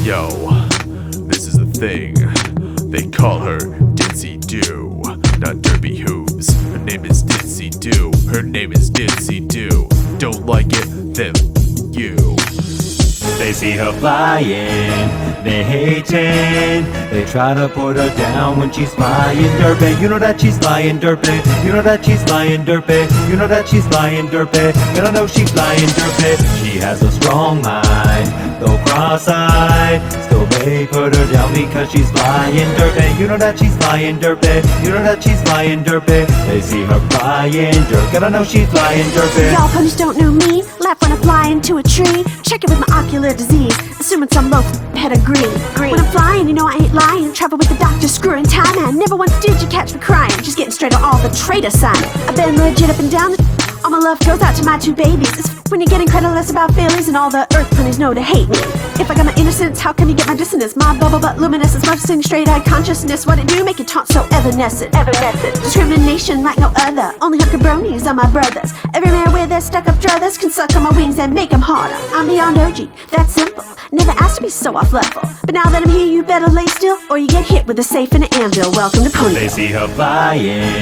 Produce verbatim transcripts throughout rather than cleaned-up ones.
Yo, this is the thing. They call her Ditzy Doo, not Derby Hooves. Her name is Ditzy Doo. Her name is Ditzy Doo. Don't like it? Then you. They see her flying, they hating. They try to put her down when she's flying derpy. You know that she's flying derpy. You know that she's flying derpy. You know that she's flying derpy. And I know she's flying derpy. She has a strong mind, though cross-eyed. Still they put her down because she's flying derpy. You know that she's flying derpy. You know that she's flying derpy. They see her flying derpy. And I know she's flying derpy. Y'all ponies don't know me. Laugh when I fly into a tree. Check it with my ocular disease, assuming some low pedigree. Green. When I'm flying, you know I ain't lying. Travel with the doctor, screwing time, man. Never once did you catch me crying. Just getting straight on all the traitor sign. I've been legit up and down the all my love goes out to my two babies. It's when you're getting credit about failures and all the earth ponies know to hate me. If I got my innocence, how can you get my dissonance? My bubble butt luminescence, love-sing straight-eyed consciousness. What it do, make it taunt so evanescent. Evanescent. Discrimination like no other. Only hooker bronies are my brothers. Every man with their stuck-up druthers can suck on my wings and make them harder. I'm beyond O G, that's simple. Never asked to be so off-level. But now that I'm here, you better lay still, or you get hit with a safe and an anvil. Welcome to Ponyville. They see her flying,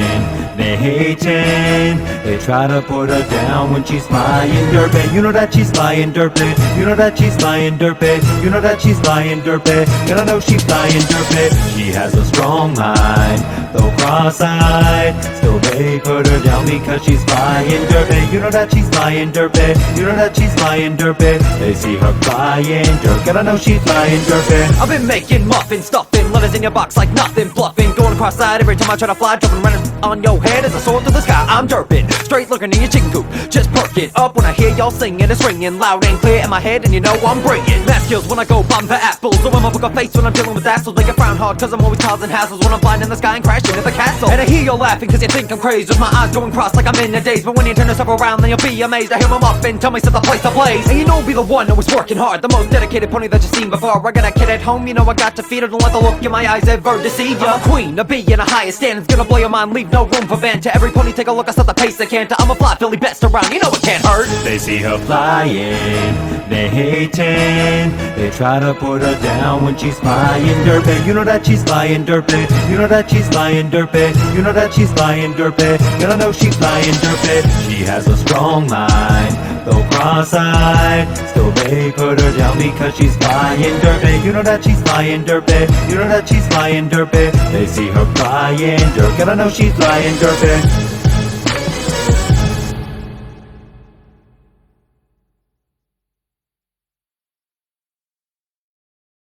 they hating. They try to put her down when she's flying derpy. You know that she's flying derpy. You know that she's flying derpy. You know that she's flying derpy. And I know she's flying derpy. She has a strong mind, though cross-eyed. Still they put her down because she's flying derpy. You know that she's flying derpy. You know that she's flying derpy. They see her flying derpy. And I know she's flying derpy. I've been making muffins, stuffing letters in your box like nothing, bluffing, going cross-eyed every time I try to fly, jumping running on your head as I soar through the sky. I'm derping, straight looking in your chicken coop. Just perk it up when I hear y'all singing. It's ringing loud and clear in my head, and you know I'm bringing math skills when I go bomb for apples. So I'm a poker face when I'm dealing with assholes. Make it frown hard cause I'm always causing hassles when I'm flying in the sky and crashing in the castle. And I hear y'all laughing cause you think I'm crazy, with my eyes going cross like I'm in a daze. But when you turn yourself around then you'll be amazed. I hear my muffin tell me set the place ablaze. And you know I'll be the one always working hard, the most dedicated pony that you've seen before. I got a kid at home, you know I got to feed her. Don't let the look in my eyes ever deceive ya. I'm a queen, a bee in a highest standards, gonna blow your mind, leave no room for banter. Every pony take a look, I set the pace they can't. I'm a fly Philly best around, you know it can't hurt. They see her flying, they hating. They try to put her down when she's flying derpy. You know that she's flying derpy. You know that she's flying derpy. You know that she's flying derpy. And I know she's flying derpy. She has a strong mind, though cross-eyed. Still they put her down because she's flying derpy. You know that she's flying derpy. You know that she's flying derpy. They see her flying derpy. And I know she's flying derpy.